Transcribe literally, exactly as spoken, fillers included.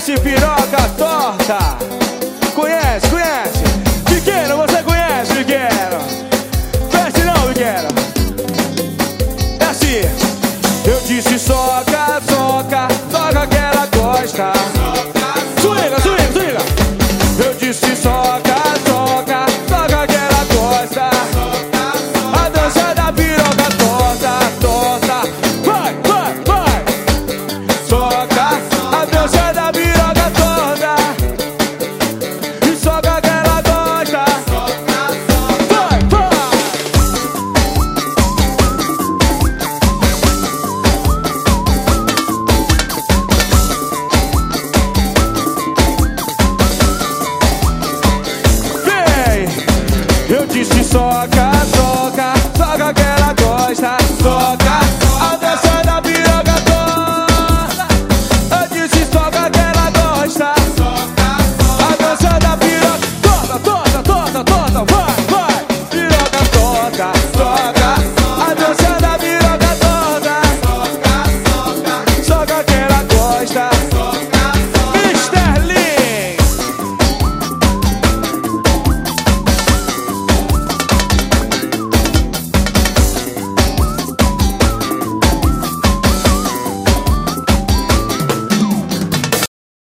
Conhece piroca torta? Conhece, conhece? Pequeno, você conhece, pequeno? Conhece não, pequeno? É assim, eu disse só